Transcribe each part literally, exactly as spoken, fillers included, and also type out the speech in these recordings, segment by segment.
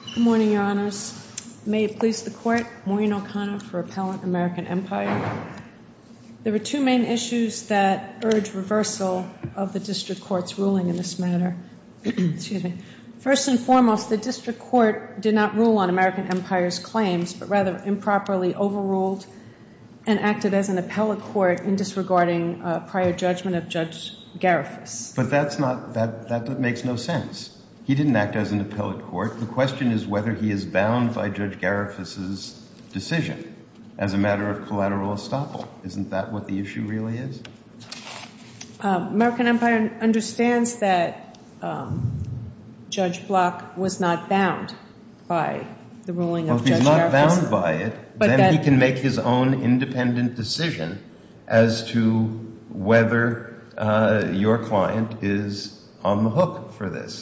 Good morning, Your Honors. May it please the Court, Maureen O'Connor for Appellant American Empire. There are two main issues that urge reversal of the District Court's ruling in this matter. Excuse me. First and foremost, the District Court did not rule on American Empire's claims, but rather improperly overruled and acted as an appellate court in disregarding uh, prior judgment of Judge Garifas. But that's not, that, that makes no sense. He didn't act as an appellate court. The question is whether he is bound by Judge Garifas's decision as a matter of collateral estoppel. Isn't that what the issue really is? Uh, American Empire understands that um, Judge Block was not bound by the ruling well, of Judge Garifas. Well, if he's not bound by it, but then that, he can make his own independent decision as to whether uh, your client is on the hook for this.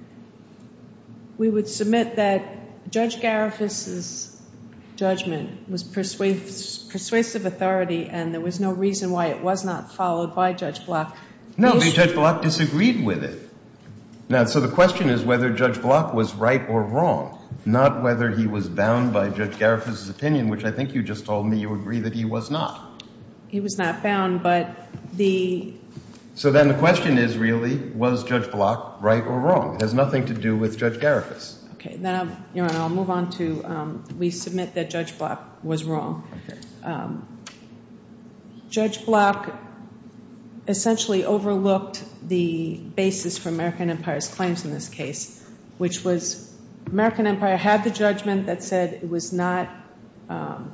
We would submit that Judge Garifas's judgment was persuasive, persuasive authority, and there was no reason why it was not followed by Judge Block. No, but Judge Block disagreed with it. Now, so the question is whether Judge Block was right or wrong, not whether he was bound by Judge Garifas's opinion, which I think you just told me you agree that he was not. He was not bound, but the... So then the question is really, was Judge Block right or wrong? It has nothing to do with Judge Garifas. Okay, then, I'll, Your Honor, I'll move on to, um, we submit that Judge Block was wrong. Okay. Um, Judge Block essentially overlooked the basis for American Empire's claims in this case, which was American Empire had the judgment that said it was not, um,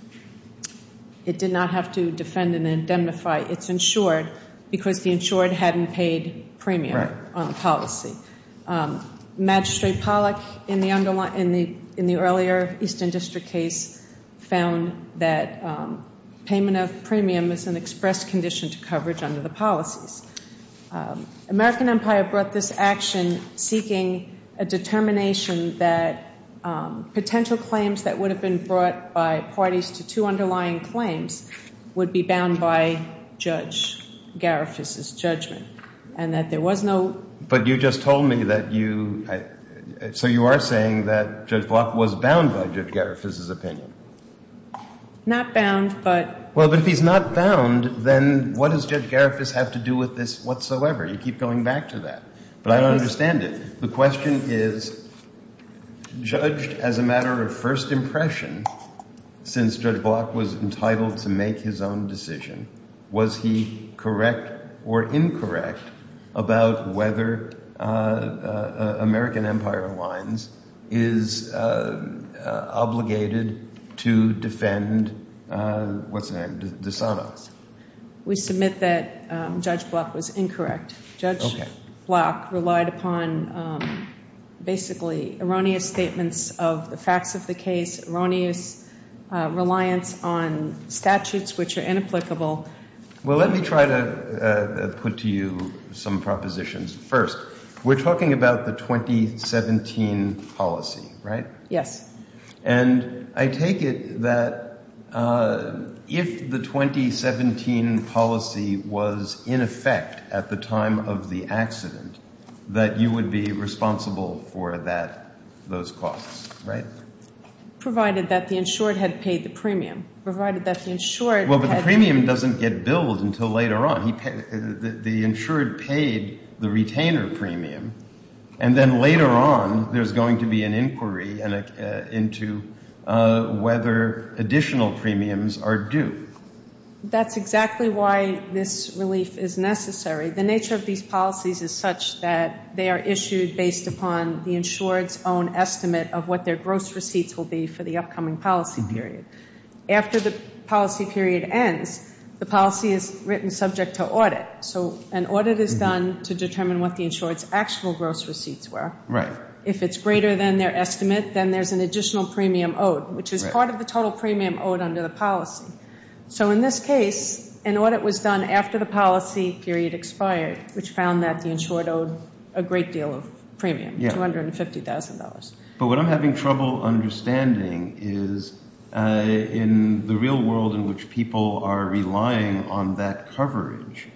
it did not have to defend and indemnify its insured because the insured hadn't paid premium right. on the policy. Um, Magistrate Pollack in the, underli- in the in the earlier Eastern District case found that um, payment of premium is an express condition to coverage under the policies. Um, American Empire brought this action seeking a determination that um, potential claims that would have been brought by parties to two underlying claims would be bound by Judge Garifas's judgment, and that there was no... But you just told me that you... I, so you are saying that Judge Block was bound by Judge Garifas's opinion? Not bound, but... Well, but if he's not bound, then what does Judge Garifas have to do with this whatsoever? You keep going back to that. But I don't understand it. The question is, judged as a matter of first impression, since Judge Block was entitled to make his own decision, was he correct or incorrect about whether uh, uh, American Empire Lines is uh, uh, obligated to defend, uh, what's the name, DeSanto? We submit that um, Judge Block was incorrect. Judge okay. Block relied upon um, basically erroneous statements of the facts of the case, erroneous uh, reliance on statutes which are inapplicable. Well, let me try to uh, put to you some propositions. First, we're talking about the twenty seventeen policy, right? Yes. And I take it that uh, if the twenty seventeen policy was in effect at the time of the accident, that you would be responsible for that, those costs, right? Provided that the insured had paid the premium. Provided that the insured Well, but had... the premium doesn't get billed until later on. He pay, the, the insured paid the retainer premium, and then later on there's going to be an inquiry and a, uh, into uh, whether additional premiums are due. That's exactly why this relief is necessary. The nature of these policies is such that they are issued based upon the insured's own estimate of what their gross receipts will be for the upcoming policy mm-hmm. period. After the policy period ends, the policy is written subject to audit. So an audit is mm-hmm. done to determine what the insured's actual gross receipts were. Right. If it's greater than their estimate, then there's an additional premium owed, which is right. part of the total premium owed under the policy. So in this case, an audit was done after the policy period expired, which found that the insured owed a great deal of premium, yeah. two hundred fifty thousand dollars. But what I'm having trouble understanding is uh, in the real world in which people are relying on that coverage,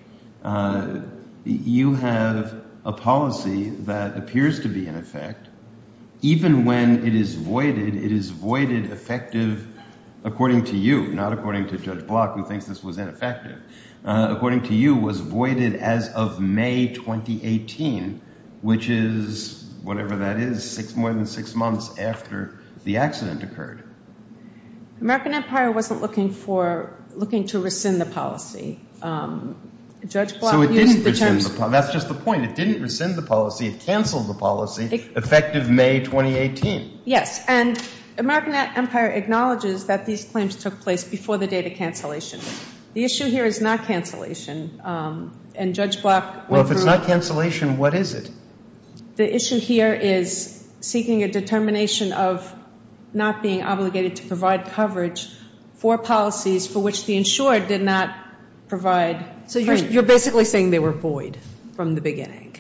uh, you have a policy that appears to be in effect, even when it is voided, it is voided effective according to you, not according to Judge Block, who thinks this was ineffective. Uh, according to you, was voided as of May twenty eighteen, which is whatever that is, six more than six months after the accident occurred. American Empire wasn't looking for looking to rescind the policy. Um, Judge Block so it used didn't the rescind terms. the policy. That's just the point. It didn't rescind the policy. It canceled the policy It, effective May twenty eighteen. Yes, and American Empire acknowledges that these claims took place before the date of cancellation. The issue here is not cancellation, um, and Judge Block. Well, if it's not cancellation, what is it? The issue here is seeking a determination of not being obligated to provide coverage for policies for which the insured did not provide. So you're, you're basically saying they were void from the beginning.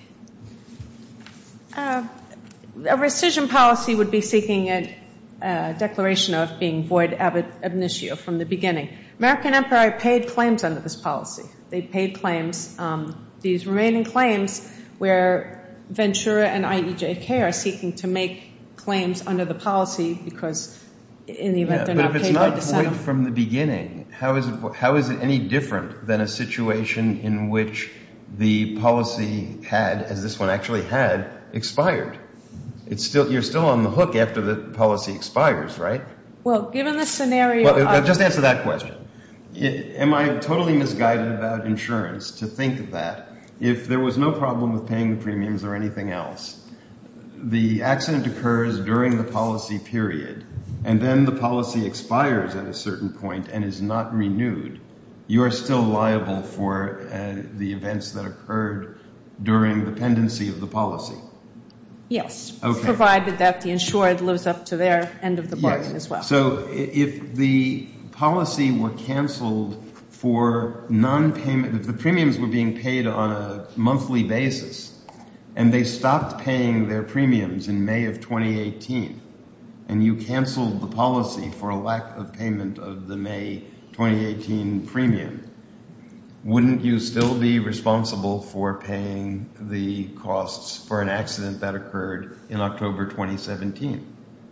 Uh, a rescission policy would be seeking a, a declaration of being void ab initio from the beginning. American Empire paid claims under this policy. They paid claims. Um, these remaining claims where Ventura and I E J K are seeking to make claims under the policy because in the event yeah, they're not paid by December. But if it's not void from the beginning, how is it how is it any different than a situation in which the policy had, as this one actually had, expired? It's still you're still on the hook after the policy expires, right? Well, given the scenario. Well, of, just answer that question. Am I totally misguided about insurance to think that if there was no problem with paying the premiums or anything else, the accident occurs during the policy period, and then the policy expires at a certain point and is not renewed, you are still liable for uh, the events that occurred during the pendency of the policy? Yes, okay. Provided that the insured lives up to their end of the bargain yes. as well. So if the policy were canceled for non-payment, if the premiums were being paid on a monthly basis, and they stopped paying their premiums in May of twenty eighteen, and you canceled the policy for a lack of payment of the May twenty eighteen premium, wouldn't you still be responsible for paying the costs for an accident that occurred in October twenty seventeen?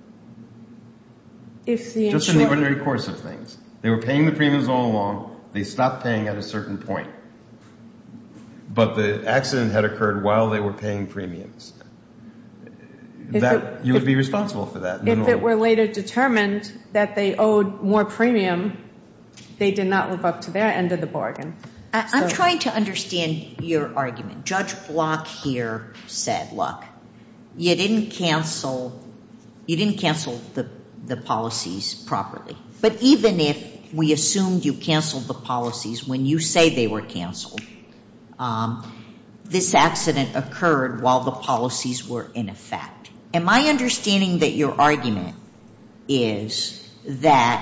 If the Just in the ordinary course of things. They were paying the premiums all along. They stopped paying at a certain point. But the accident had occurred while they were paying premiums. If that it, you would if, be responsible for that. If it were later determined that they owed more premium, they did not live up to their end of the bargain. I, I'm so. trying to understand your argument. Judge Block here said, look, you didn't cancel, you didn't cancel the, the policies properly. But even if we assumed you canceled the policies when you say they were canceled, um, this accident occurred while the policies were in effect. Am I understanding that your argument is that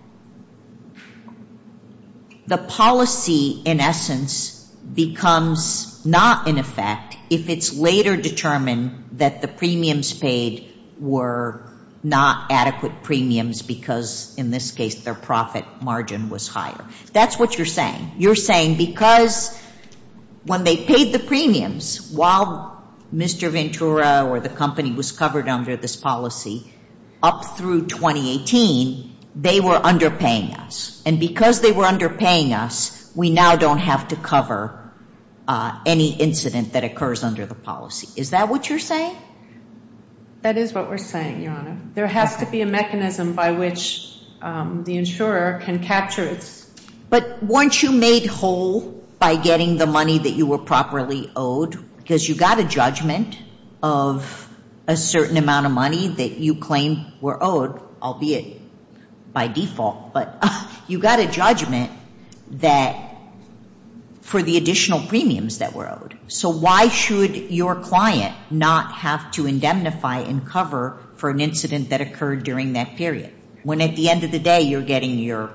the policy, in essence, becomes not in effect if it's later determined that the premiums paid were not adequate premiums because, in this case, their profit margin was higher? That's what you're saying. You're saying because when they paid the premiums while Mister Ventura or the company was covered under this policy up through twenty eighteen, they were underpaying us. And because they were underpaying us, we now don't have to cover uh, any incident that occurs under the policy. Is that what you're saying? That is what we're saying, Your Honor. There has to be a mechanism by which um, the insurer can capture its... But weren't you made whole by getting the money that you were properly owed? Because you got a judgment of a certain amount of money that you claimed were owed, albeit by default. But uh, you got a judgment that for the additional premiums that were owed. So why should your client not have to indemnify and cover for an incident that occurred during that period, when at the end of the day you're getting your,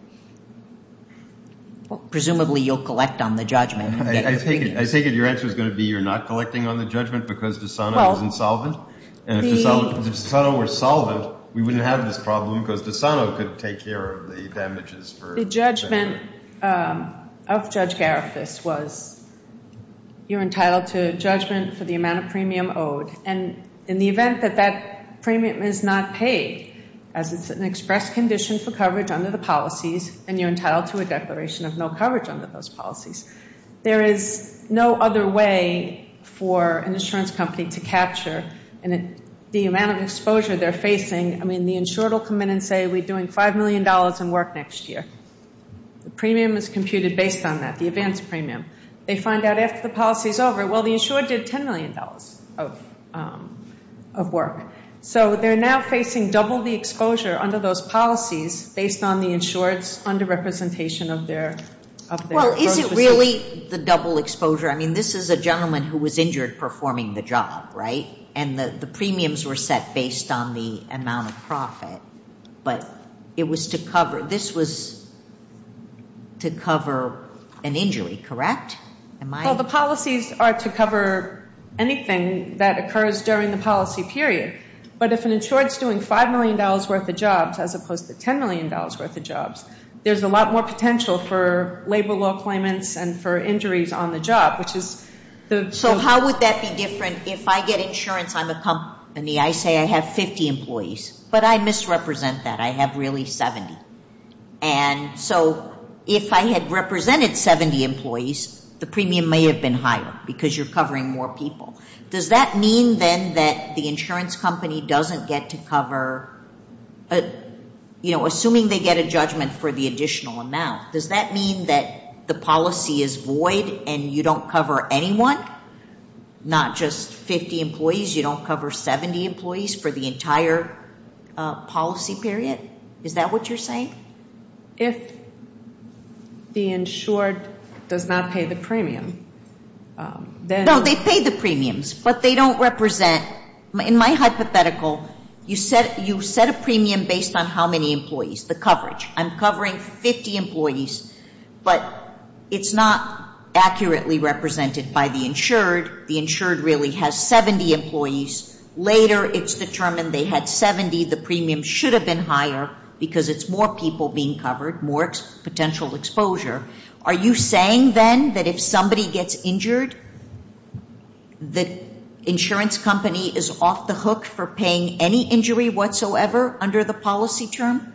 well, presumably you'll collect on the judgment. And get I, I, your take it, I take it your answer is going to be you're not collecting on the judgment because DeSano well, is insolvent? And if the, DeSano, if DeSano were solvent, we wouldn't have this problem because DeSano could take care of the damages for... The judgment um, of Judge Garifas was you're entitled to judgment for the amount of premium owed. And in the event that that premium is not paid, as it's an express condition for coverage under the policies, and you're entitled to a declaration of no coverage under those policies. There is no other way for an insurance company to capture and it, the amount of exposure they're facing. I mean, the insured will come in and say, we're doing five million dollars in work next year. The premium is computed based on that, the advance premium. They find out after the policy's over, well, the insured did ten million dollars of, um, of work. So they're now facing double the exposure under those policies based on the insured's underrepresentation of their of their Well, is gross it receipts. really the double exposure? I mean, this is a gentleman who was injured performing the job, right? And the, the premiums were set based on the amount of profit. But it was to cover, this was to cover an injury, correct? Am I? Well, the policies are to cover anything that occurs during the policy period. But if an insured's doing five million dollars worth of jobs as opposed to ten million dollars worth of jobs, there's a lot more potential for labor law claimants and for injuries on the job, which is the... So the, how would that be different if I get insurance, I'm a company, I say I have fifty employees, but I misrepresent that. I have really seventy. And so if I had represented seventy employees, the premium may have been higher because you're covering more people. Does that mean then that the insurance company doesn't get to cover, a, you know, assuming they get a judgment for the additional amount, does that mean that the policy is void and you don't cover anyone? Not just fifty employees, you don't cover seventy employees for the entire uh, policy period? Is that what you're saying? If the insured does not pay the premium, um, then... No, they pay the premiums, but they don't represent, in my hypothetical, you set, you set a premium based on how many employees, the coverage. I'm covering fifty employees, but it's not accurately represented by the insured. The insured really has seventy employees. Later, it's determined they had seventy. The premium should have been higher because it's more people being covered, more ex- potential exposure. Are you saying then that if somebody gets injured, the insurance company is off the hook for paying any injury whatsoever under the policy term?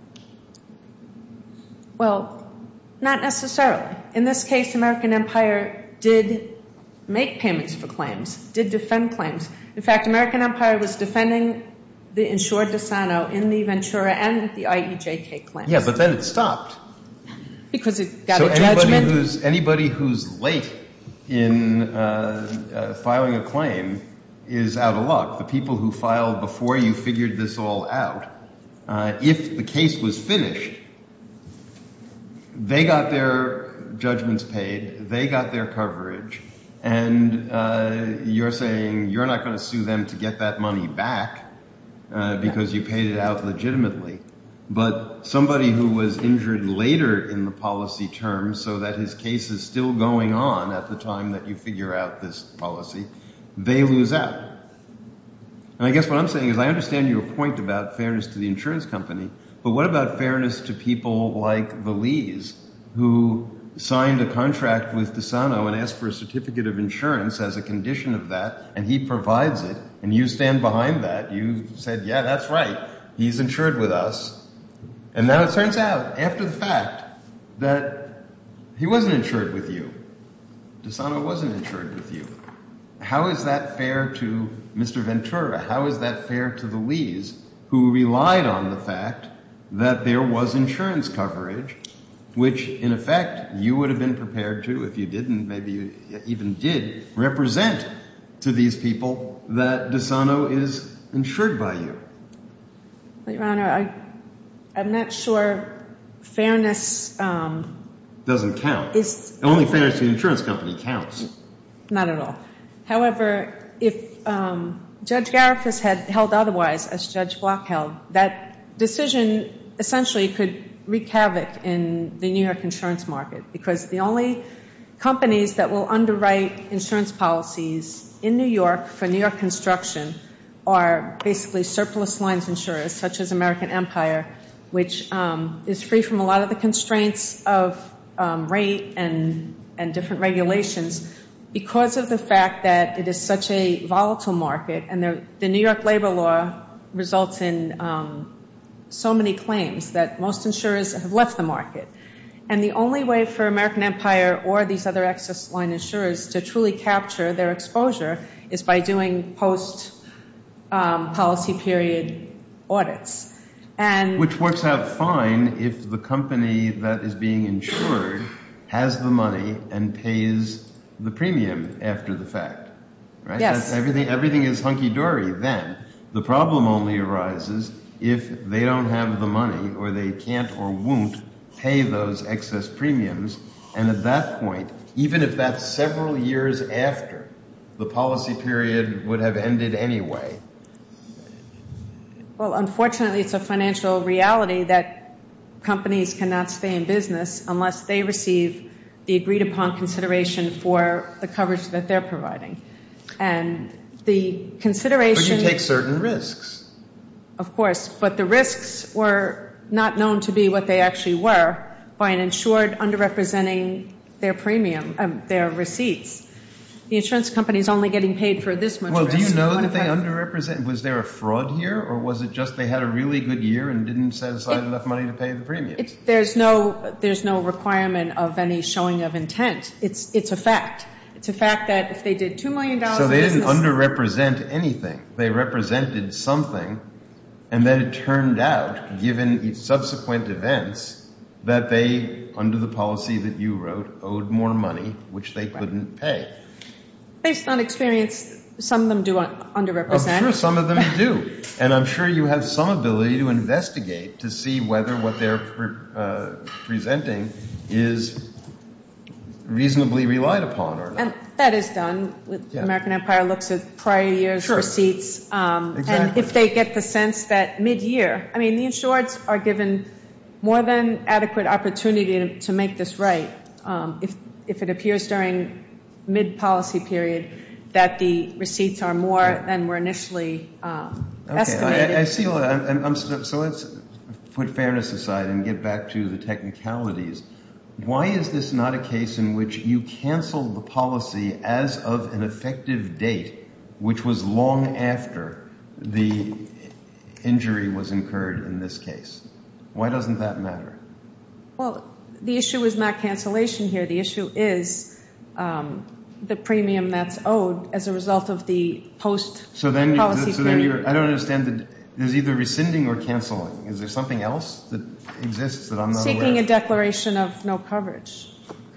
Well, not necessarily. In this case, American Empire did make payments for claims, did defend claims. In fact, American Empire was defending the insured DeSano in the Ventura and the I E J K claims. Yeah, but then it stopped. Because it got so a judgment. Anybody who's, anybody who's late in uh, uh, filing a claim is out of luck. The people who filed before you figured this all out, uh, if the case was finished, they got their judgments paid, they got their coverage, and uh, you're saying you're not going to sue them to get that money back uh, because you paid it out legitimately. But somebody who was injured later in the policy term so that his case is still going on at the time that you figure out this policy, they lose out. And I guess what I'm saying is I understand your point about fairness to the insurance company, but what about fairness to people like the Lees who signed a contract with DeSano and asked for a certificate of insurance as a condition of that, and he provides it, and you stand behind that. You said, yeah, that's right. He's insured with us. And now it turns out, after the fact, that he wasn't insured with you. DeSano wasn't insured with you. How is that fair to Mister Ventura? How is that fair to the Lees, who relied on the fact that there was insurance coverage, which, in effect, you would have been prepared to, if you didn't, maybe you even did, represent to these people that DeSano is insured by you? Your Honor, I, I'm not sure fairness um, doesn't count. Is only fairness to the insurance company counts. Not at all. However, if um, Judge Garifas had held otherwise, as Judge Block held, that decision essentially could wreak havoc in the New York insurance market, because the only companies that will underwrite insurance policies in New York for New York construction are basically surplus lines insurers, such as American Empire, which um, is free from a lot of the constraints of um, rate and, and different regulations, because of the fact that it is such a volatile market, and the, the New York labor law results in um, so many claims that most insurers have left the market. And the only way for American Empire or these other excess line insurers to truly capture their exposure is by doing post um, policy period audits. And which works out fine if the company that is being insured has the money and pays the premium after the fact, right? Yes. That's everything, everything is hunky-dory then. The problem only arises if they don't have the money or they can't or won't pay those excess premiums. And at that point, even if that's several years after the policy period would have ended anyway. Well, unfortunately, it's a financial reality that companies cannot stay in business unless they receive the agreed-upon consideration for the coverage that they're providing. And the consideration... But you take certain risks. Of course, but the risks were not known to be what they actually were by an insured underrepresenting their premium, um, their receipts. The insurance company is only getting paid for this much well, risk. Well, do you know that they underrepresent? Was there a fraud here, or was it just they had a really good year and didn't set aside it, enough money to pay the premiums? It, there's no there's no requirement of any showing of intent. It's it's a fact. It's a fact that if they did two million dollars So they in didn't business, underrepresent anything. They represented something, and then it turned out, given subsequent events, that they, under the policy that you wrote, owed more money, which they couldn't pay. Based on experience, some of them do underrepresent. I'm sure some of them do. And I'm sure you have some ability to investigate to see whether what they're pre- uh, presenting is reasonably relied upon or not. And that is done. With Yeah. American Empire looks at prior year's Sure. receipts. Um, Exactly. And if they get the sense that mid-year, I mean, the insureds are given more than adequate opportunity to, to make this right. Um, if, if it appears during mid-policy period that the receipts are more than were initially um, Okay, estimated. I, I see. I'm, I'm, so let's put fairness aside and get back to the technicalities. Why is this not a case in which you canceled the policy as of an effective date, which was long after the injury was incurred in this case? Why doesn't that matter? Well, the issue is not cancellation here. The issue is um, the premium that's owed as a result of the post-policy So then, period. so then you're, I don't understand that there's either rescinding or canceling. Is there something else that exists that I'm not aware of? Seeking a declaration of no coverage.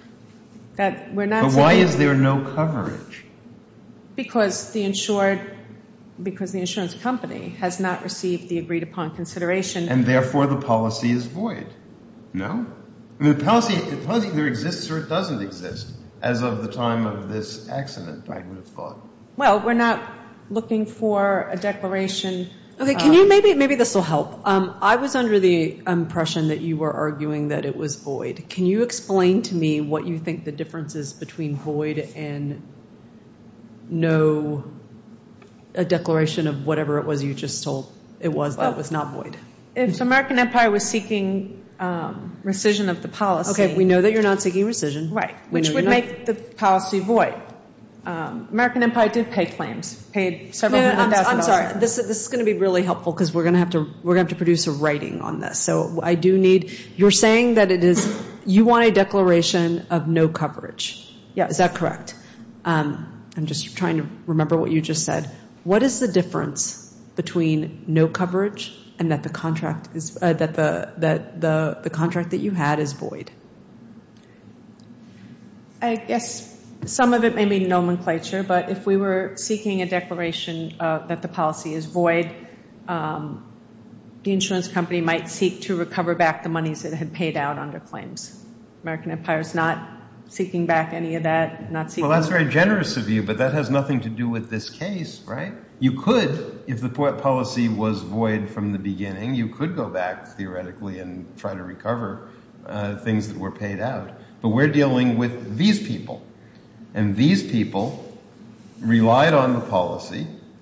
That we're not But why seeking- is there no coverage? Because the insured, because the insurance company has not received the agreed upon consideration. And therefore the policy is void. No? I mean, the policy, the policy either exists or it doesn't exist as of the time of this accident, I would have thought. Well, we're not looking for a declaration. Okay, can you maybe maybe this will help. Um, I was under the impression that you were arguing that it was void. Can you explain to me what you think the difference is between void and no a declaration of whatever it was you just told it was Well, that was not void? If American Empire was seeking um, rescission of the policy. Okay, we know that you're not seeking rescission. Right, We which know would you're not- make the policy void. Um, American Empire did pay claims, paid several No, no, hundred I'm, thousand I'm dollars. sorry. This this is going to be really helpful because we're going to have to we're going to have to produce a writing on this. So I do need. You're saying that it is you want a declaration of no coverage. Yes. Is that correct? Um, I'm just trying to remember what you just said. What is the difference between no coverage and that the contract is uh, that the that the the contract that you had is void? I guess some of it may be nomenclature, but if we were seeking a declaration uh, that the policy is void, um, the insurance company might seek to recover back the monies it had paid out under claims. American Empire is not seeking back any of that, not seeking... Well, that's very generous of you, but that has nothing to do with this case, right? You could, if the policy was void from the beginning, you could go back theoretically and try to recover uh, things that were paid out. But we're dealing with these people. And these people relied on the policy.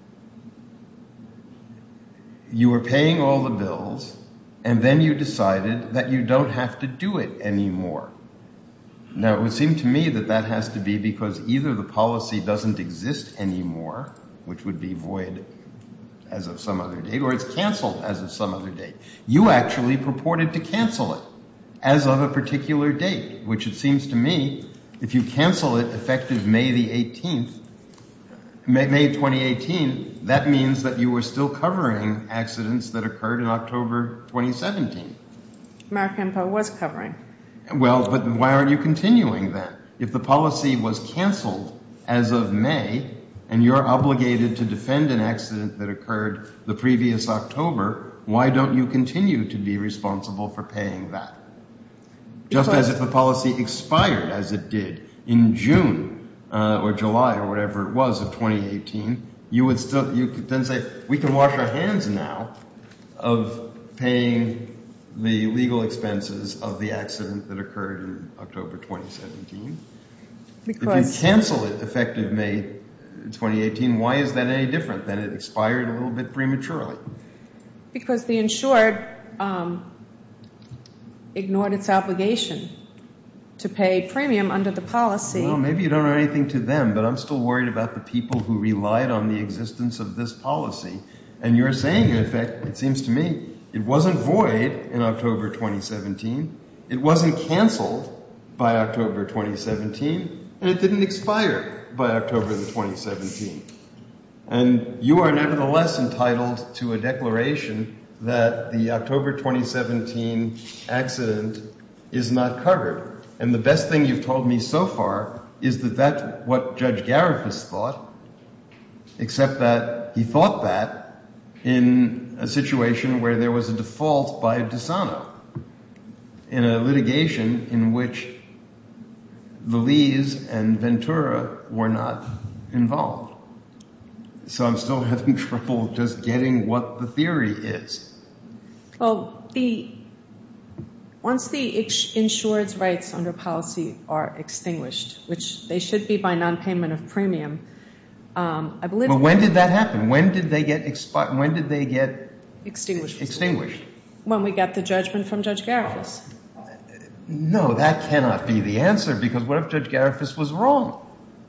You were paying all the bills, and then you decided that you don't have to do it anymore. Now, it would seem to me that that has to be because either the policy doesn't exist anymore, which would be void as of some other date, or it's canceled as of some other date. You actually purported to cancel it as of a particular date, which it seems to me, if you cancel it effective May the eighteenth, May, May twenty eighteen, that means that you were still covering accidents that occurred in October twenty seventeen. American Empire was covering. Well, but why aren't you continuing then? If the policy was canceled as of May, and you're obligated to defend an accident that occurred the previous October, why don't you continue to be responsible for paying that? Just as if the policy expired, as it did in June uh, or July or whatever it was of twenty eighteen, you would still, you could then say, we can wash our hands now of paying the legal expenses of the accident that occurred in October twenty seventeen. Because if you cancel it effective May twenty eighteen, why is that any different than it expired a little bit prematurely? Because the insured um, ignored its obligation to pay premium under the policy. Well, maybe you don't know anything to them, but I'm still worried about the people who relied on the existence of this policy. And you're saying, in effect, it seems to me, it wasn't void in October twenty seventeen, it wasn't canceled by October twenty seventeen, and it didn't expire by October the twenty seventeen. And you are nevertheless entitled to a declaration that the October twenty seventeen accident is not covered. And the best thing you've told me so far is that that's what Judge Garifas thought, except that he thought that in a situation where there was a default by DeSano in a litigation in which the Lees and Ventura were not involved. So I'm still having trouble just getting what the theory is. Well, the once the insured's rights under policy are extinguished, which they should be by non-payment of premium, um, I believe. Well, when did that happen? When did they get expi- When did they get extinguished? Extinguished. When we got the judgment from Judge Garifas. No, that cannot be the answer, because what if Judge Garifas was wrong?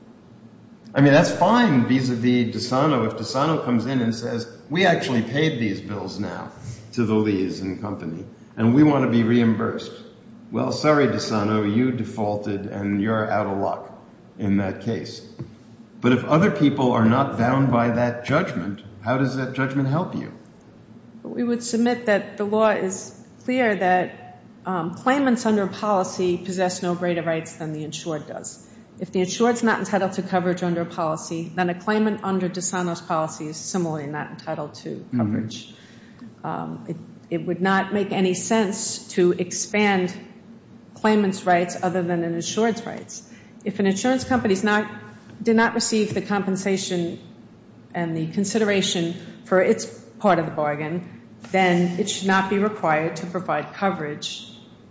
I mean, that's fine vis-a-vis DeSano. If DeSano comes in and says, we actually paid these bills now to the Lees and company, and we want to be reimbursed. Well, sorry, DeSano, you defaulted and you're out of luck in that case. But if other people are not bound by that judgment, how does that judgment help you? We would submit that the law is clear that um, claimants under policy possess no greater rights than the insured does. If the insured's not entitled to coverage under a policy, then a claimant under DeSano's policy is similarly not entitled to coverage. Mm-hmm. Um, it, it would not make any sense to expand claimant's rights other than an insured's rights. If an insurance company not, did not receive the compensation and the consideration for its part of the bargain, then it should not be required to provide coverage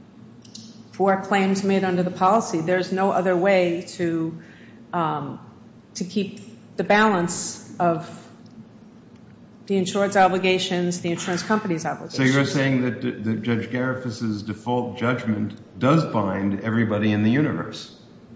for claims made under the policy. There's no other way to um, to keep the balance of the insured's obligations, the insurance company's obligations. So you're saying that, d- that Judge Garifas's default judgment does bind everybody in the universe?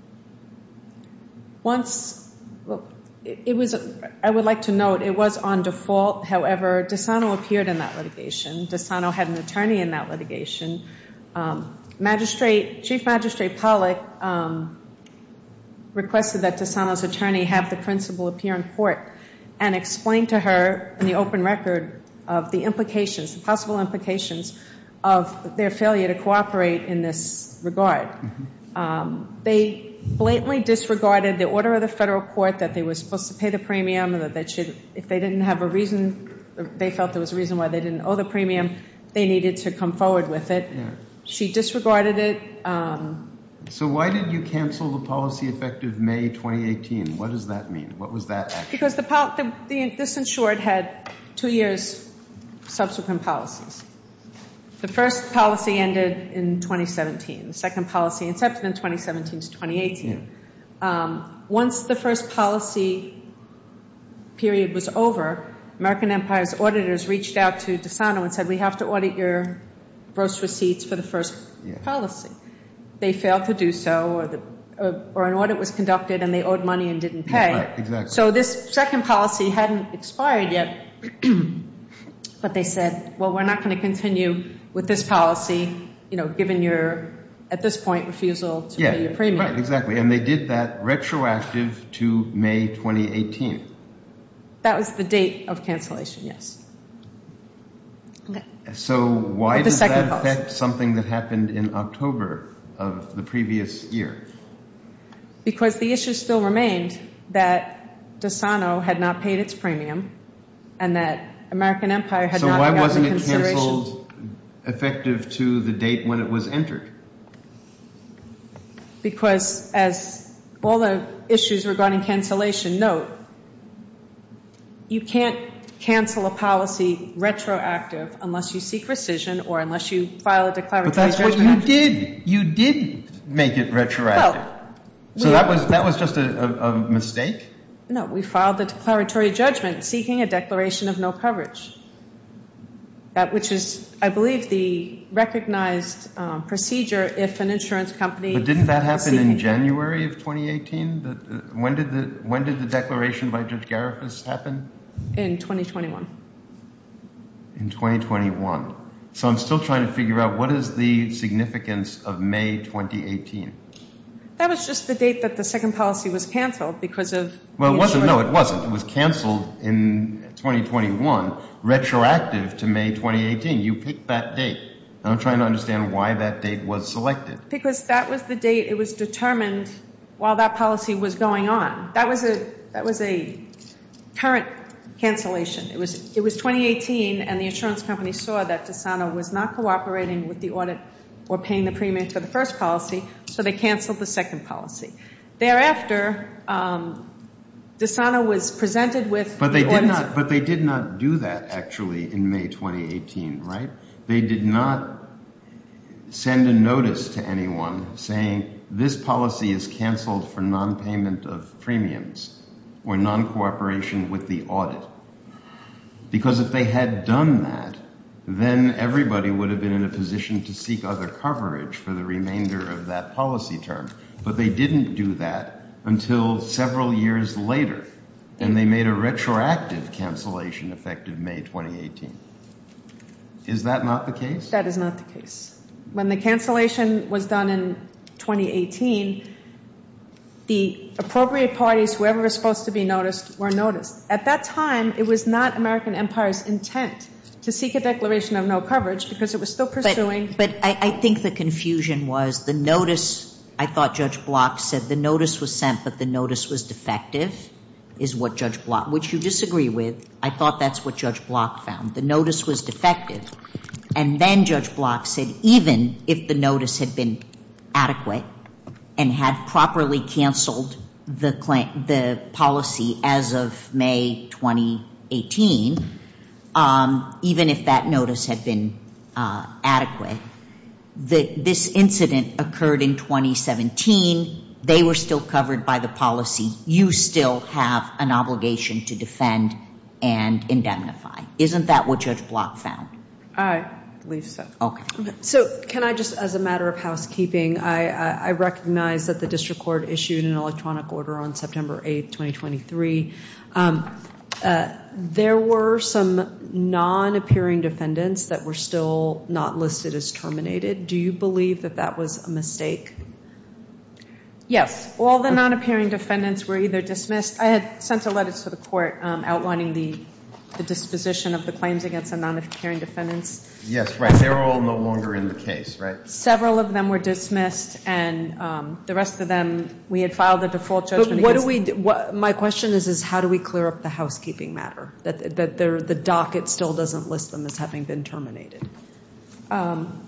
Once, well, it, it was, I would like to note, it was on default. However, DeSano appeared in that litigation. DeSano had an attorney in that litigation. Um, Magistrate, Chief Magistrate Pollack um, requested that DeSano's attorney have the principal appear in court and explain to her in the open record of the implications, the possible implications of their failure to cooperate in this regard. Mm-hmm. Um, they blatantly disregarded the order of the federal court that they were supposed to pay the premium, and that they should, if they didn't have a reason, they felt there was a reason why they didn't owe the premium, they needed to come forward with it. Yeah. She disregarded it. Um, so why did you cancel the policy effective May twenty eighteen? What does that mean? What was that action? Because the, the, the, this insured had two years subsequent policies. The first policy ended in twenty seventeen. The second policy incepted in twenty seventeen to twenty eighteen. Yeah. Um, once the first policy period was over, American Empire's auditors reached out to DeSano and said, we have to audit your gross receipts for the first yeah. policy. They failed to do so, or, the, or, or an audit was conducted and they owed money and didn't pay. Yeah, right, exactly. So this second policy hadn't expired yet But they said, well, we're not going to continue with this policy, you know, given your, at this point, refusal to yeah, pay your premium. Right, exactly. And they did that retroactive to May twenty eighteen. That was the date of cancellation, yes. Okay. So why With the does second that policy. affect something that happened in October of the previous year? Because the issue still remained that Desano had not paid its premium and that American Empire had so not why gotten wasn't the it consideration. canceled effective to the date when it was entered? Because as all the issues regarding cancellation note, you can't cancel a policy retroactive unless you seek rescission or unless you file a declaratory But that's what judgment. you did. You did make it retroactive. Well, so we- that was that was just a, a, a mistake? No, we filed the declaratory judgment seeking a declaration of no coverage. That which is, I believe, the recognized um, procedure if an insurance company. But didn't that happen in seeking- January of twenty eighteen? The, uh, when did the when did the declaration by Judge Garifas happen? In twenty twenty-one. In twenty twenty-one. So I'm still trying to figure out what is the significance of May twenty eighteen. That was just the date that the second policy was canceled because of. Well, it the wasn't. insurance- No, it wasn't. It was canceled in twenty twenty-one, retroactive to May twenty eighteen. You picked that date. And I'm trying to understand why that date was selected. Because that was the date it was determined while that policy was going on. That was a that was a current cancellation. It was it was twenty eighteen, and the insurance company saw that Desano was not cooperating with the audit or paying the premium for the first policy, so they canceled the second policy. Thereafter, um, Desano was presented with. But they the did audit- not. But they did not do that actually in May twenty eighteen, right? They did not send a notice to anyone saying this policy is canceled for non-payment of premiums or non-cooperation with the audit. Because if they had done that, then everybody would have been in a position to seek other coverage for the remainder of that policy term. But they didn't do that until several years later, and they made a retroactive cancellation effective May twenty eighteen. Is that not the case? That is not the case. When the cancellation was done in twenty eighteen, the appropriate parties, whoever was supposed to be noticed, were noticed. At that time, it was not American Empire's intent to seek a declaration of no coverage because it was still pursuing. But, but I, I think the confusion was the notice, I thought Judge Block said the notice was sent, but the notice was defective, is what Judge Block, which you disagree with. I thought that's what Judge Block found. The notice was defective. And then Judge Block said even if the notice had been adequate and had properly canceled the claim, the policy as of May twenty eighteen, um, even if that notice had been uh, adequate, the, this incident occurred in twenty seventeen. They were still covered by the policy. You still have an obligation to defend and indemnify. Isn't that what Judge Block found? I believe so. Okay. So can I just, as a matter of housekeeping, I, I, I recognize that the district court issued an electronic order on September eighth, twenty twenty-three. Um, uh, there were some non-appearing defendants that were still not listed as terminated. Do you believe that that was a mistake? Yes. All the non-appearing defendants were either dismissed. I had sent a letter to the court um, outlining the, the disposition of the claims against the non-appearing defendants. Yes, right. They were all no longer in the case, right? Several of them were dismissed, and um, the rest of them, we had filed a default But judgment what against. do we? Do, what, my question is: is how do we clear up the housekeeping matter that that the docket still doesn't list them as having been terminated? Um,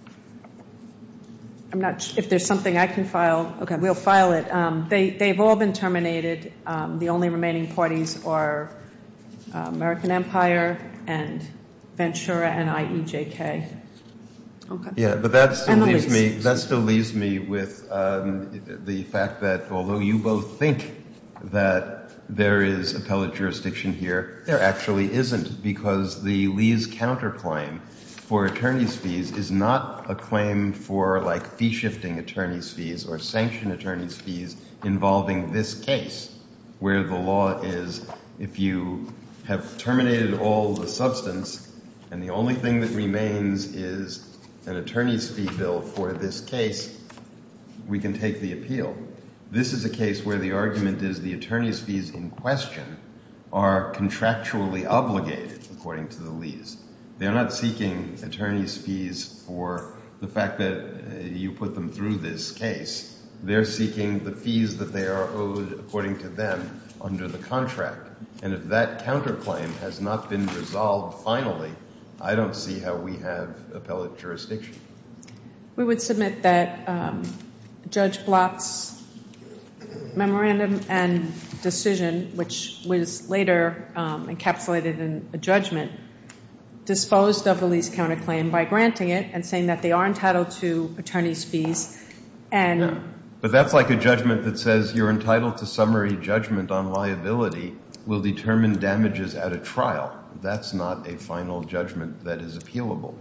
I'm not sure if there's something I can file. Okay. We'll file it. Um, they they've all been terminated. Um, the only remaining parties are uh, American Empire and Ventura and I E J K. Okay. Yeah, but that still And the leaves me. lease. That still leaves me with um, the fact that although you both think that there is appellate jurisdiction here, there actually isn't, because the Lee's counterclaim for attorney's fees is not a claim for like fee shifting attorney's fees or sanction attorney's fees involving this case, where the law is if you have terminated all the substance, and the only thing that remains is an attorney's fee bill for this case, we can take the appeal. This is a case where the argument is the attorney's fees in question are contractually obligated, according to the Lees. They're not seeking attorney's fees for the fact that uh, you put them through this case. They're seeking the fees that they are owed, according to them, under the contract. And if that counterclaim has not been resolved finally, I don't see how we have appellate jurisdiction. We would submit that um, Judge Block's memorandum and decision, which was later um, encapsulated in a judgment, disposed of the Lee's counterclaim by granting it and saying that they are entitled to attorney's fees. And yeah. But that's like a judgment that says you're entitled to summary judgment on liability will determine damages at a trial. That's not a final judgment that is appealable.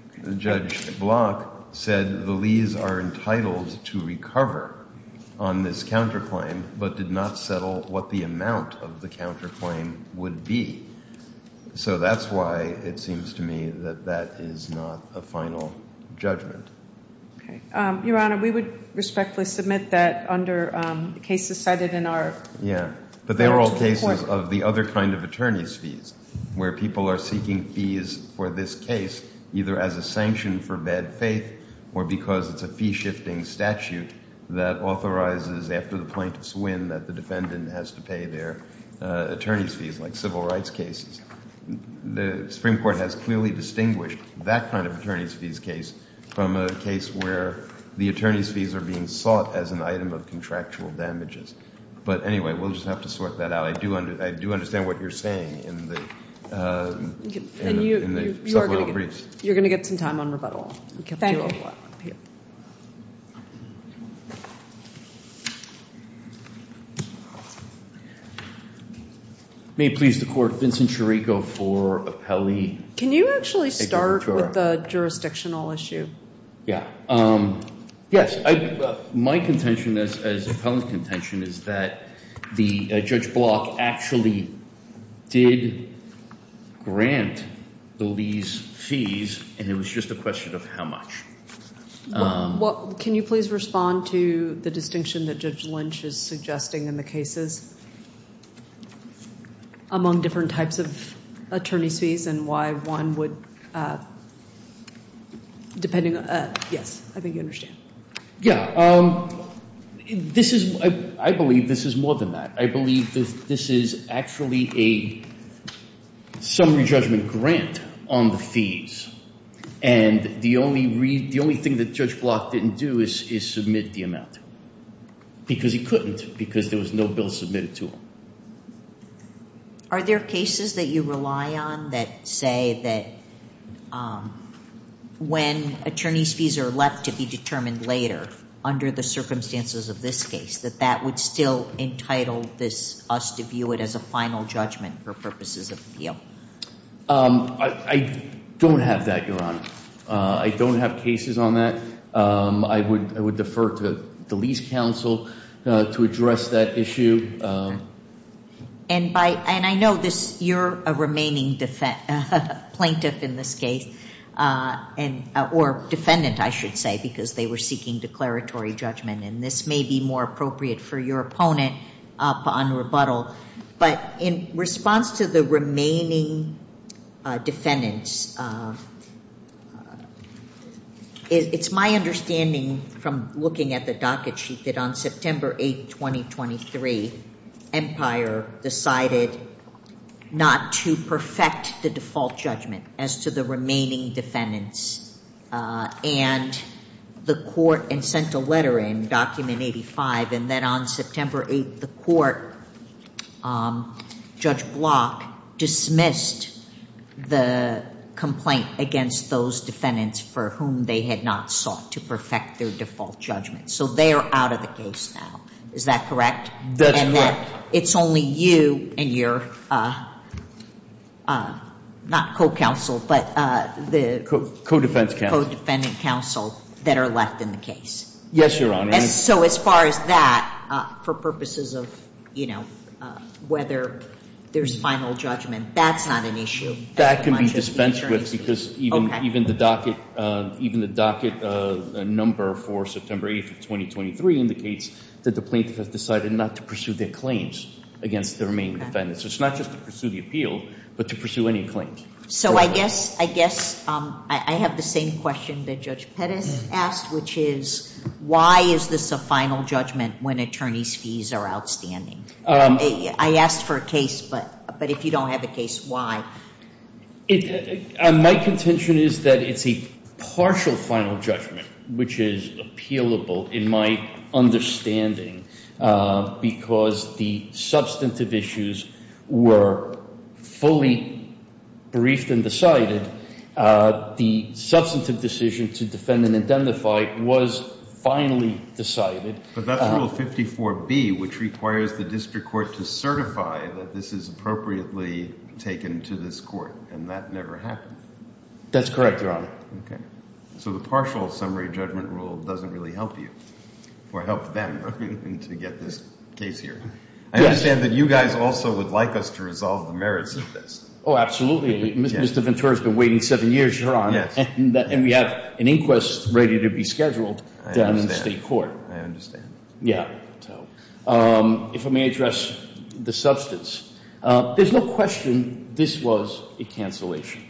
Judge Block said the Lees are entitled to recover on this counterclaim, but did not settle what the amount of the counterclaim would be. So that's why it seems to me that that is not a final judgment. Okay. Um, Your Honor, we would respectfully submit that under um, the cases cited in our... Yeah, but they were all cases of the other kind of attorney's fees, where people are seeking fees for this case either as a sanction for bad faith or because it's a fee-shifting statute that authorizes, after the plaintiffs win, that the defendant has to pay their uh, attorney's fees, like civil rights cases. The Supreme Court has clearly distinguished that kind of attorney's fees case from a case where the attorney's fees are being sought as an item of contractual damages. But anyway, we'll just have to sort that out. I do under, I do understand what you're saying in the uh, in, and you, in the you, you are supplemental gonna briefs. Get, you're going to get some time on rebuttal. We kept Thank you. you. Up here. May it please the Court, Vincent Chirico for appellee. Can you actually start Sure. with the jurisdictional issue? Yeah. Um, yes. I, uh, my contention as, as appellant's contention is that the uh, Judge Block actually did grant the Lee's fees, and it was just a question of how much. Um, what, what, can you please respond to the distinction that Judge Lynch is suggesting in the cases among different types of attorney's fees and why one would, uh, depending on, uh, yes, I think you understand. Yeah. Um, this is, I, I believe this is more than that. I believe this, this is actually a summary judgment grant on the fees. And the only re, the only thing that Judge Block didn't do is, is submit the amount. Because he couldn't, because there was no bill submitted to him. Are there cases that you rely on that say that um, when attorney's fees are left to be determined later, under the circumstances of this case, that that would still entitle this us to view it as a final judgment for purposes of appeal? Um, I, I don't have that, Your Honor. Uh, I don't have cases on that. Um, I would I would defer to the Lee's counsel uh, to address that issue. Um, And by and I know this, you're a remaining defen- uh, plaintiff in this case, uh, and uh, or defendant, I should say, because they were seeking declaratory judgment, and this may be more appropriate for your opponent uh, on rebuttal. But in response to the remaining uh, defendants, uh, it, it's my understanding from looking at the docket sheet that on September eighth, twenty twenty-three. Empire decided not to perfect the default judgment as to the remaining defendants, uh, and the court and sent a letter in, document eighty-five, and then on September eighth, the court, um, Judge Block, dismissed the complaint against those defendants for whom they had not sought to perfect their default judgment. So they are out of the case now. Is that correct? That's and correct. That it's only you and your, uh, uh, not co-counsel, but uh, the co- co-defense counsel. co-defendant counsel that are left in the case. Yes, Your Honor. As, so as far as that, uh, for purposes of, you know, uh, whether there's final judgment. That's not an issue. That can be dispensed with because even okay. even the docket uh, even the docket uh, number for September eighth of twenty twenty-three indicates that the plaintiff has decided not to pursue their claims against the remaining okay. defendants. So it's not just to pursue the appeal, but to pursue any claims. So I guess I guess um, I, I have the same question that Judge Pettis asked, which is why is this a final judgment when attorney's fees are outstanding? Um, I asked for a case, but but if you don't have a case, why? It, uh, my contention is that it's a partial final judgment, which is appealable in my understanding, uh, because the substantive issues were fully briefed and decided. Uh, the substantive decision to defend and indemnify was finally decided. But that's uh, Rule fifty-four B, which requires the district court to certify that this is appropriately taken to this court, and that never happened. That's correct, Your Honor. Okay. So the partial summary judgment rule doesn't really help you, or help them to get this case here. I yes. understand that you guys also would like us to resolve the merits of this. Oh, absolutely. Yes. Mister Ventura's been waiting seven years, Your Honor, yes. and, that, and we have an inquest ready to be scheduled I down understand. in the state court. I understand. Yeah. So, um, if I may address the substance, uh, there's no question this was a cancellation.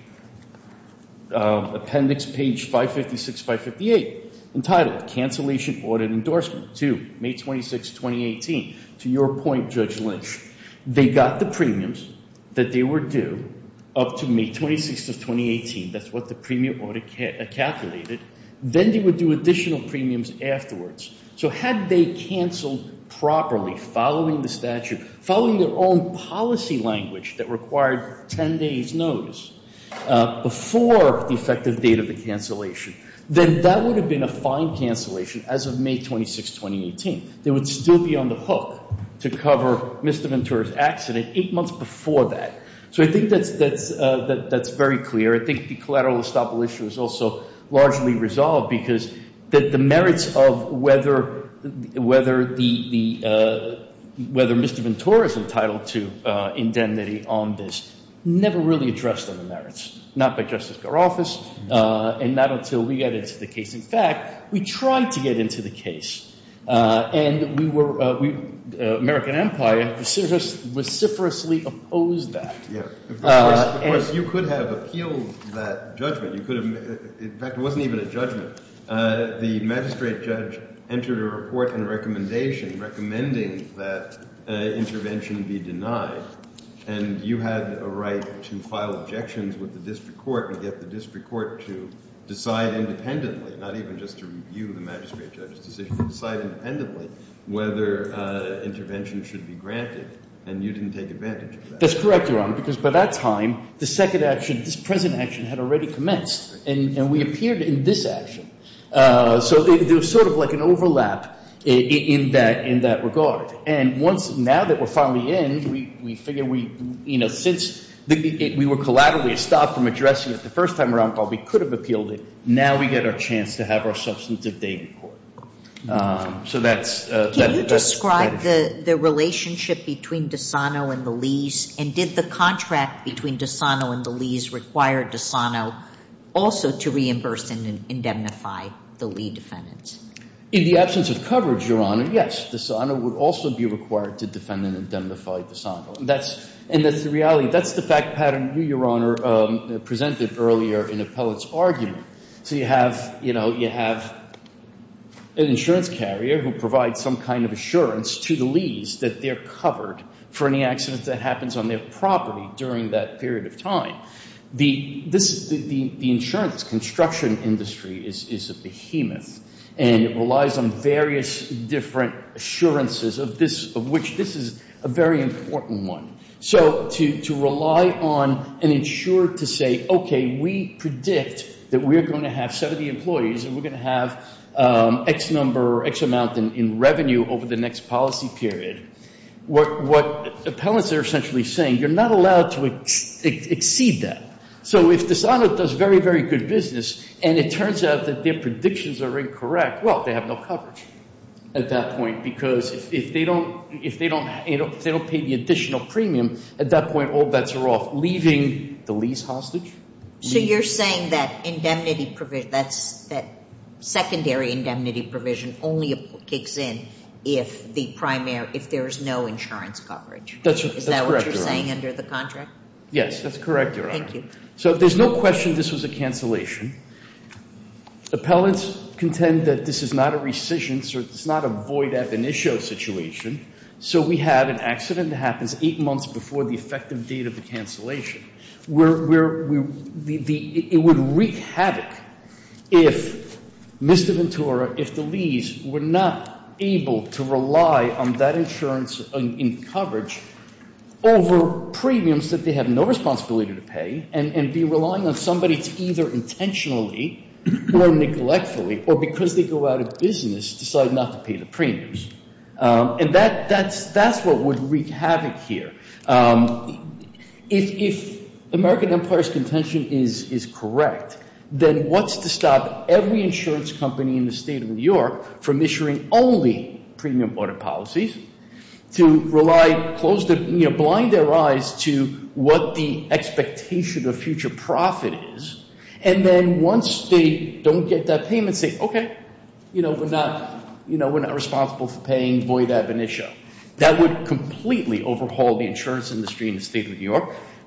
Uh, appendix page five fifty-six, five fifty-eight, entitled Cancellation Audit Endorsement to May twenty-sixth, twenty eighteen. To your point, Judge Lynch, they got the premiums that they were due up to May twenty-sixth of twenty eighteen. That's what the premium audit ca- calculated. Then they would do additional premiums afterwards. So had they canceled properly, following the statute, following their own policy language that required ten days notice, uh, before the effective date of the cancellation, then that would have been a fine cancellation as of May twenty-sixth, twenty eighteen. They would still be on the hook to cover Mister Ventura's accident eight months before that. So I think that's that's uh, that, that's very clear. I think the collateral estoppel issue is also largely resolved because the, the merits of whether whether the the uh, whether Mister Ventura is entitled to uh, indemnity on this never really addressed on the merits, not by Justice Garofis, uh, and not until we got into the case. In fact, we tried to get into the case. Uh, and we were, uh, we, uh, American Empire vociferous, vociferously opposed that. Yeah. Of course, uh, of course you could have appealed that judgment. You could have, in fact, it wasn't even a judgment. Uh, the magistrate judge entered a report and recommendation recommending that uh, intervention be denied. And you had a right to file objections with the district court and get the district court to decide independently, not even just to review the magistrate judge's decision, to decide independently whether uh, intervention should be granted. And you didn't take advantage of that. That's correct, Your Honor, because by that time, the second action, this present action, had already commenced. And, and we appeared in this action. Uh, so it, there was sort of like an overlap in, in that in that regard. And once, now that we're finally in, we, we figure we, you know, since the, it, we were collaterally stopped from addressing it the first time around, while we could have appealed it, now we get our chance to have our substantive day in court. Um, so that's uh, Can that, you that's, describe that the, the relationship between DeSano and the Lees, and did the contract between DeSano and the Lees require DeSano also to reimburse and indemnify the Lee defendants? In the absence of coverage, Your Honor, yes, DeSano would also be required to defend and indemnify DeSano. And that's, and that's the reality. That's the fact pattern you, Your Honor, um, presented earlier in appellate's argument. So you have, you know, you have an insurance carrier who provides some kind of assurance to the Lees that they're covered for any accident that happens on their property during that period of time. The, this, the, the, the insurance construction industry is, is a behemoth. And it relies on various different assurances of this, of which this is a very important one. So to, to rely on an insured to say, okay, we predict that we're going to have seventy employees and we're going to have um, X number, X amount in, in revenue over the next policy period. What, what appellants are essentially saying, you're not allowed to ex- ex- exceed that. So if DeSano does very, very good business and it turns out that their predictions are incorrect, well, they have no coverage. at that point, because if, if they don't if they don't you know, if they don't pay the additional premium, at that point all bets are off, leaving the lease hostage. So you're saying that indemnity provision, that's that secondary indemnity provision only kicks in if the primary, if there is no insurance coverage. That's, is that's that correct, what you're Your saying Honor. under the contract? Yes, that's correct, Your Honor. Thank you. So there's no question this was a cancellation. Appellants contend that this is not a rescission, so it's not a void ab initio situation. So we have an accident that happens eight months before the effective date of the cancellation. We're, we're, we, the, the, it would wreak havoc if Mister Ventura, if the lease were not able to rely on that insurance in, in coverage over premiums that they have no responsibility to pay, and, and be relying on somebody to either intentionally or neglectfully, or because they go out of business, decide not to pay the premiums. Um, and that, that's, that's what would wreak havoc here. Um, if, if American Empire's contention is, is correct, then what's to stop every insurance company in the state of New York from issuing only premium audit policies, to rely, close the, you know, blind their eyes to what the expectation of future profit is, and then once they don't get that payment, say, okay, you know, we're not, you know, we're not responsible for paying void ab initio. That would completely overhaul the insurance industry in the state of New York.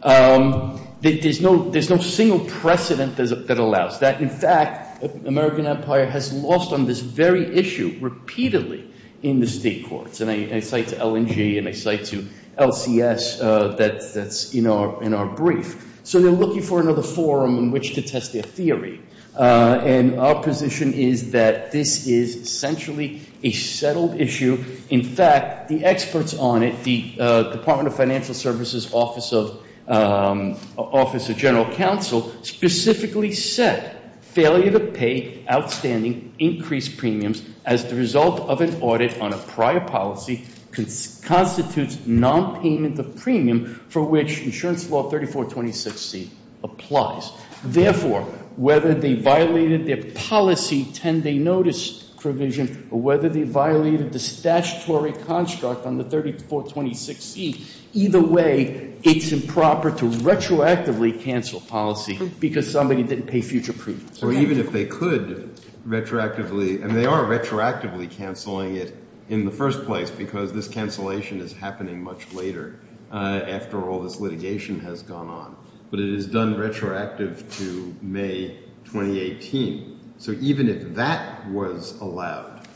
Um, there's no, there's no single precedent that allows that. In fact, American Empire has lost on this very issue repeatedly in the state courts. And I, I cite to L N G and I cite to L C S uh, that, that's in our, in our brief. So they're looking for another forum in which to test their theory. Uh, and our position is that this is essentially a settled issue. In fact, the experts on it, the uh, Department of Financial Services Office of um, Office of General Counsel, specifically said failure to pay outstanding increased premiums as the result of an audit on a prior policy cons- constitutes non-payment of premium for which Insurance Law thirty-four twenty-six C applies. Therefore, whether they violated their policy ten-day notice provision or whether they violated the statutory construct on the thirty-four twenty-six C, either way, it's improper to retroactively cancel policy because somebody didn't pay future premiums. Or even if they could retroactively, and they are retroactively canceling it in the first place because this cancellation is happening much later uh, after all this litigation has gone on. But it is done retroactive to May twenty eighteen. So even if that was allowed,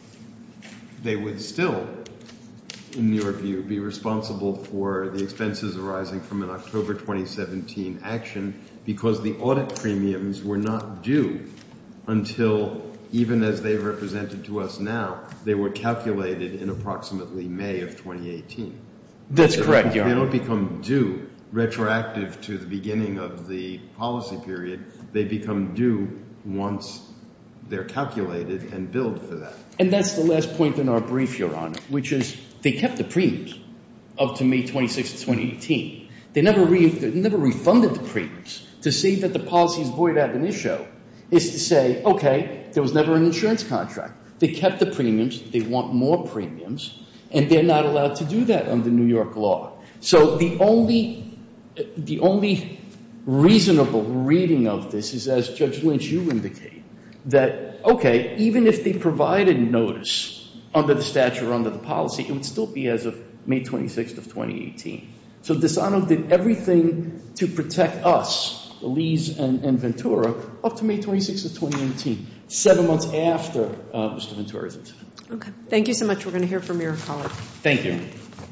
they would still, in your view, be responsible for the expenses arising from an October twenty seventeen action because the audit premiums were not due until, even as they've represented to us now, they were calculated in approximately May of twenty eighteen. That's correct, Your Honor. They don't become due retroactive to the beginning of the policy period. They become due once they're calculated and billed for that. And that's the last point in our brief, Your Honor, which is they kept the premiums up to May twenty-sixth, twenty eighteen. They never, re- they never refunded the premiums. To say that the policy is void ab initio is to say, okay, there was never an insurance contract. They kept the premiums. They want more premiums. And they're not allowed to do that under New York law. So the only, the only reasonable reading of this is, as Judge Lynch, you indicate, that, okay, even if they provided notice under the statute or under the policy, it would still be as of May twenty-sixth of twenty eighteen. So Desano did everything to protect us, Lees and, and Ventura, up to May twenty-sixth of twenty eighteen, seven months after uh, Mister Ventura's incident. Okay. Thank you so much. We're going to hear from your colleague. Thank you.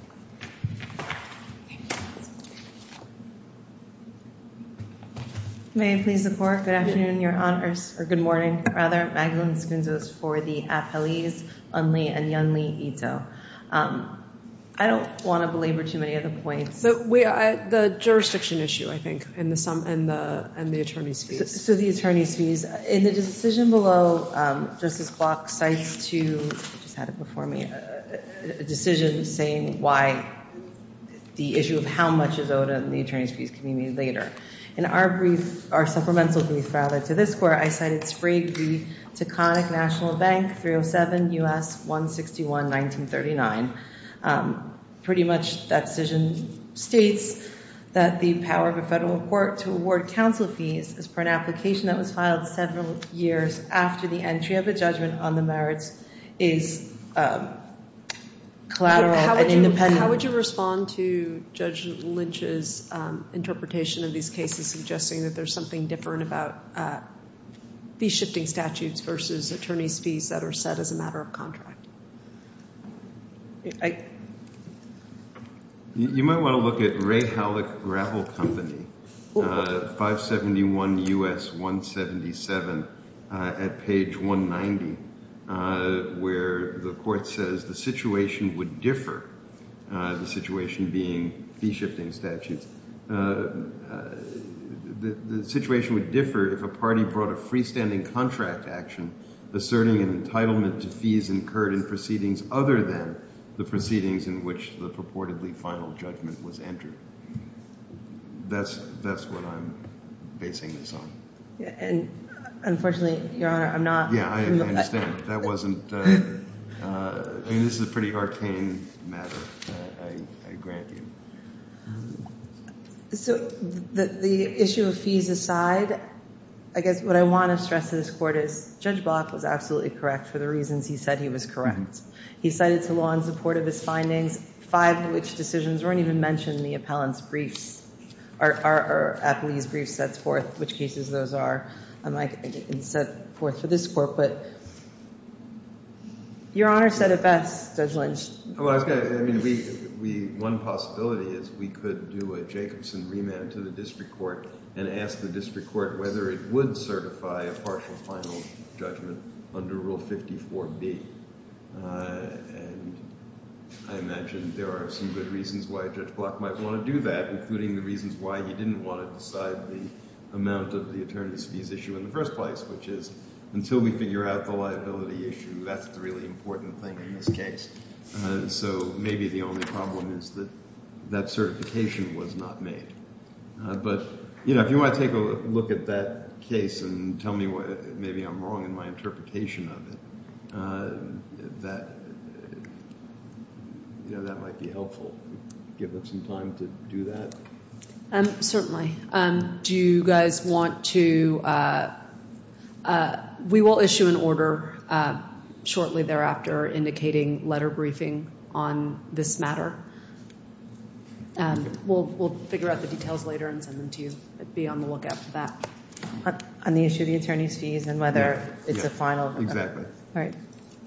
May it please the Court. Good afternoon, Your Honors, or good morning, rather. Magdalene Skunzos for the appellees, Unli and Yunli Ito. Um, I don't want to belabor too many of the points. The, we, I, the jurisdiction issue, I think, and the sum and the and the attorney's fees. So, so the attorney's fees in the decision below, um, Justice Block cites to I just had it before me a, a decision saying why the issue of how much is owed and the attorney's fees can be made later. In our brief, our supplemental brief rather, to this court, I cited Sprague v. Taconic National Bank, three oh seven U S one sixty-one, nineteen thirty-nine. Um, pretty much that decision states that the power of a federal court to award counsel fees is per an application that was filed several years after the entry of a judgment on the merits is um, collateral and independent. How would you respond to Judge Lynch's um, interpretation of these cases, suggesting that there's something different about uh, fee-shifting statutes versus attorney's fees that are set as a matter of contract? I, You might want to look at Ray Halleck Gravel Company, uh, five seventy-one U S one seventy-seven uh, at page one ninety, uh, where the court says the situation would differ, uh, the situation being fee-shifting statutes. Uh, uh, the, the situation would differ if a party brought a freestanding contract action asserting an entitlement to fees incurred in proceedings other than the proceedings in which the purportedly final judgment was entered. That's that's what I'm basing this on. yeah, and unfortunately, Your Honor, I'm not. Yeah, I, I understand. That wasn't. Uh, uh, I mean, this is a pretty arcane matter. Uh, I, I grant you. So the the issue of fees aside, I guess what I want to stress to this court is Judge Block was absolutely correct for the reasons he said he was correct. Mm-hmm. He cited to law in support of his findings, five of which decisions weren't even mentioned in the appellant's briefs, or, or, or appellee's brief sets forth which cases those are. Um, I can set forth for this court, but Your Honor said it best, Judge Lynch. Well, I was going to, I mean, we, we, one possibility is we could do a Jacobson remand to the district court and ask the district court whether it would certify a partial final judgment under Rule fifty-four B. Uh, and I imagine there are some good reasons why Judge Block might want to do that, including the reasons why he didn't want to decide the amount of the attorney's fees issue in the first place, which is until we figure out the liability issue, that's the really important thing in this case. Uh, so maybe the only problem is that that certification was not made. Uh, but, you know, if you want to take a look at that case and tell me what, maybe I'm wrong in my interpretation of it, uh, that, you know, that might be helpful. Give them some time to do that. Um, certainly. Um, do you guys want to, uh, uh, we will issue an order uh, shortly thereafter indicating letter briefing on this matter. Um, we'll, we'll figure out the details later and send them to you. Be on the lookout for that. On, on the issue of the attorney's fees and whether yeah. it's yeah. a final. Exactly. All right.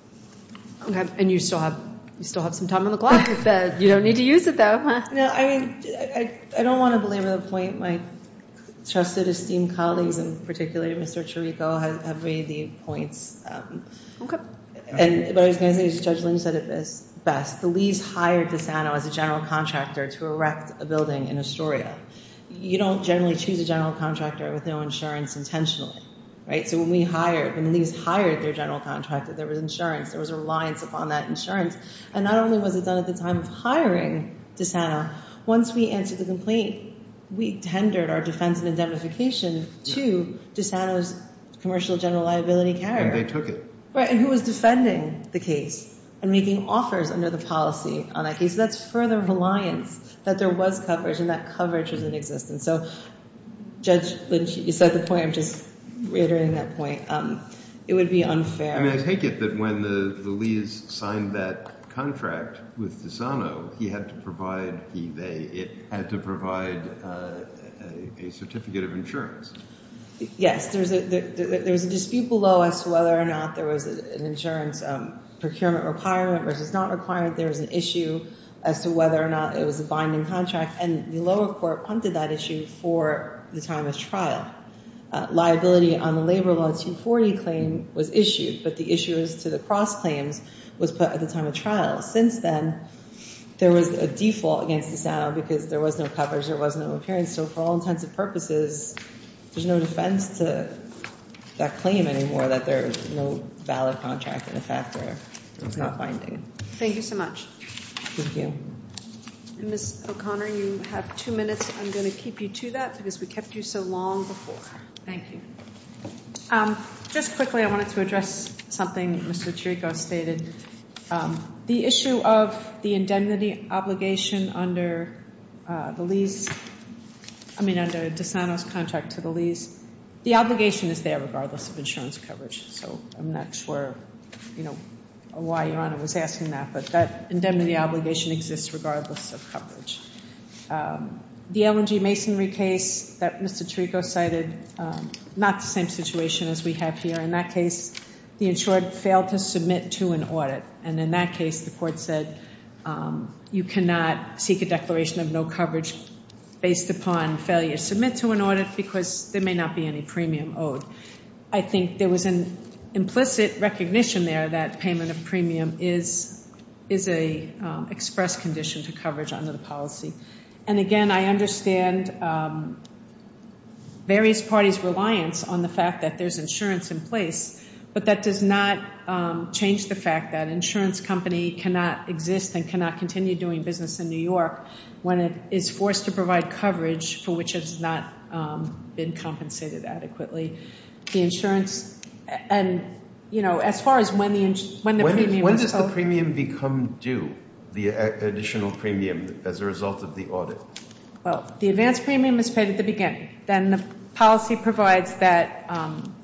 Okay. And you still have you still have some time on the clock. That you don't need to use it though. Huh? No, I mean, I, I don't want to belabor the point. My trusted, esteemed colleagues, and particularly Mister Chirico, have, have made the points. Um, okay. And what I was going to say is Judge Lynch said it best. best. The Lees hired DeSanto as a general contractor to erect a building in Astoria. You don't generally choose a general contractor with no insurance intentionally, right? So when we hired, when the Lees hired their general contractor, there was insurance. There was a reliance upon that insurance. And not only was it done at the time of hiring DeSanto, once we answered the complaint, we tendered our defense and indemnification to DeSanto's commercial general liability carrier. And they took it. Right, and who was defending the case and making offers under the policy on that case. So that's further reliance that there was coverage and that coverage was in existence. So, Judge Lynch, you said the point. I'm just reiterating that point. Um, it would be unfair. I mean, I take it that when the, the Lees signed that contract with DeSanto, he had to provide, he, they, it had to provide uh, a, a certificate of insurance. Yes, there's a, there, there was a dispute below as to whether or not there was a, an insurance um, procurement requirement versus not requirement. There was an issue as to whether or not it was a binding contract, and the lower court punted that issue for the time of trial. Uh, liability on the labor law two forty claim was issued, but the issue as to the cross claims was put at the time of trial. Since then, there was a default against DeSanto because there was no coverage, there was no appearance. So for all intents and purposes, there's no defense to that claim anymore, that there's no valid contract in effect or it's not binding. Thank you so much. Thank you. Miz O'Connor, you have two minutes. I'm going to keep you to that because we kept you so long before. Thank you. Um, just quickly, I wanted to address something Mister Chirico stated. Um, the issue of the indemnity obligation under uh, the lease, I mean under DeSano's contract to the lease, the obligation is there regardless of insurance coverage. So I'm not sure, you know, why Your Honor was asking that, but that indemnity obligation exists regardless of coverage. Um, the L and G Masonry case that Mister Chirico cited, um, not the same situation as we have here. In that case, the insured failed to submit to an audit, and in that case, the court said um, you cannot seek a declaration of no coverage based upon failure to submit to an audit because there may not be any premium owed. I think there was an implicit recognition there that payment of premium is is a um, express condition to coverage under the policy. And again, I understand um, various parties' reliance on the fact that there's insurance in place, but that does not um, change the fact that an insurance company cannot exist and cannot continue doing business in New York when it is forced to provide coverage for which it has not um, been compensated adequately. The insurance, and you know, as far as when the when the when premium is, when is does owed, the premium become due? The additional premium as a result of the audit. Well, the advance premium is paid at the beginning. Then the policy provides that um,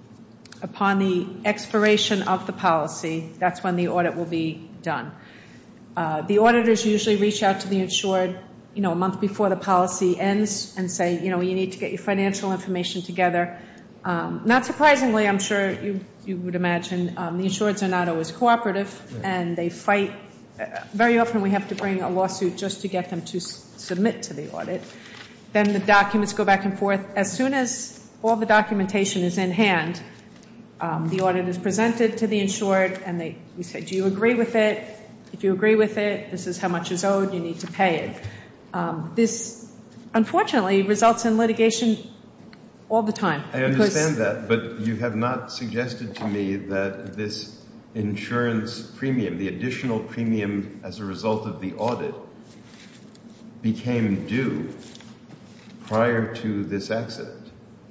upon the expiration of the policy, that's when the audit will be done. Uh, the auditors usually reach out to the insured, you know, a month before the policy ends and say, you know, you need to get your financial information together. Um, not surprisingly, I'm sure you, you would imagine, um, the insureds are not always cooperative, yeah. and they fight. Uh, very often we have to bring a lawsuit just to get them to s- submit to the audit. Then the documents go back and forth. As soon as all the documentation is in hand, um, the audit is presented to the insured, and they we say, do you agree with it? If you agree with it, this is how much is owed. You need to pay it. Um, this, unfortunately, results in litigation all the time. I understand that, but you have not suggested to me that this insurance premium, the additional premium as a result of the audit, became due prior to this accident.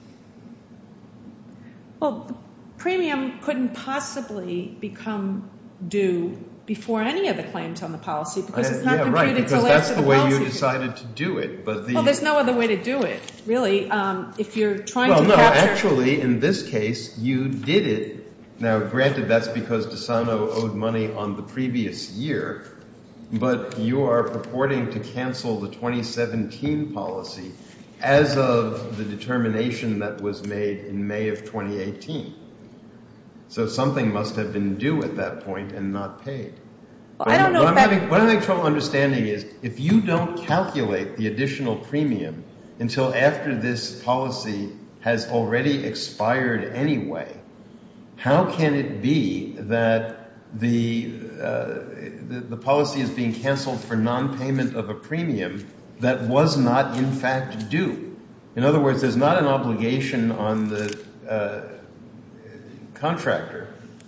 Well, the premium couldn't possibly become due before any of the claims on the policy because it's not yeah, computed right, till because that's after the the way policy. you decided to do it. But the well, there's no other way to do it, really. Um, if you're trying well, to no, capture... actually, in this case, you did it. Now, granted, that's because DeSano owed money on the previous year, but you are purporting to cancel the twenty seventeen policy as of the determination that was made in May of twenty eighteen. So something must have been due at that point and not paid. Well, I don't know what if I'm that... having, what I'm having trouble understanding is if you don't calculate the additional premium until after this policy has already expired anyway, how can it be that the, uh, the the policy is being canceled for non-payment of a premium that was not in fact due? In other words, there's not an obligation on the uh, contractor,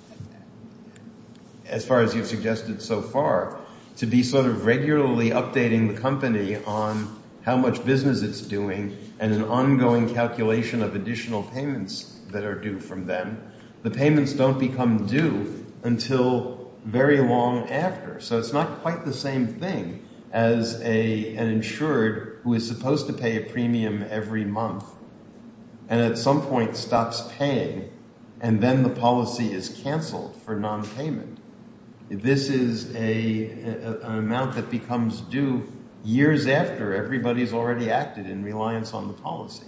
as far as you've suggested so far, to be sort of regularly updating the company on how much business it's doing and an ongoing calculation of additional payments that are due from them. The payments don't become due until very long after. So it's not quite the same thing as a an insured who is supposed to pay a premium every month and at some point stops paying, and then the policy is canceled for non-payment. This is a, a an amount that becomes due years after everybody's already acted in reliance on the policy.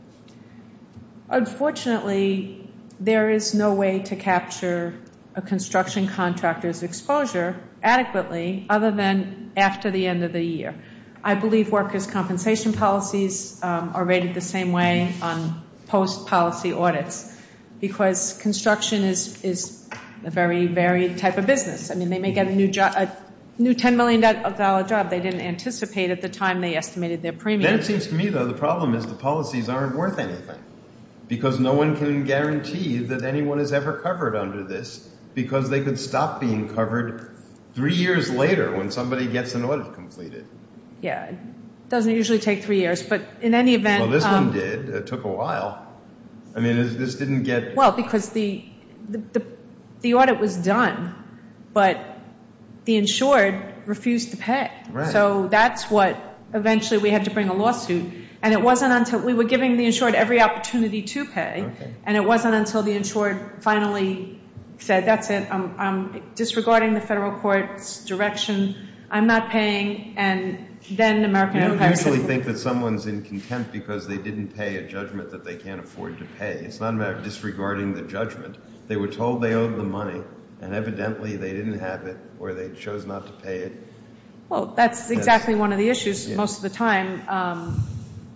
Unfortunately, there is no way to capture a construction contractor's exposure adequately other than after the end of the year. I believe workers' compensation policies um, are rated the same way on post-policy audits because construction is, is a very varied type of business. I mean, they may get a new job, a new ten million dollars job they didn't anticipate at the time they estimated their premium. Then it seems to me, though, the problem is the policies aren't worth anything because no one can guarantee that anyone is ever covered under this because they could stop being covered three years later when somebody gets an audit completed. yeah, it doesn't usually take three years. But in any event... Well, this um, one did. It took a while. I mean, this, this didn't get... Well, because the, the, the, the audit was done, but the insured refused to pay. Right. So that's what eventually we had to bring a lawsuit. And it wasn't until we were giving the insured every opportunity to pay, Okay. and it wasn't until the insured finally said, that's it, I'm, I'm disregarding the federal court's direction, I'm not paying, and then American You don't Empire usually said, think that someone's in contempt because they didn't pay a judgment that they can't afford to pay. It's not a matter of disregarding the judgment. They were told they owed the money, and evidently they didn't have it, or they chose not to pay it. well, that's exactly one of the issues Yeah. most of the time. Um,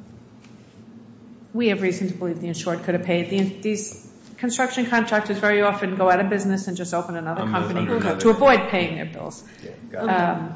we have reason to believe the insured could have paid. The, these construction contractors very often go out of business and just open another Um, company under another- to avoid paying their bills. Yeah, got it. Um,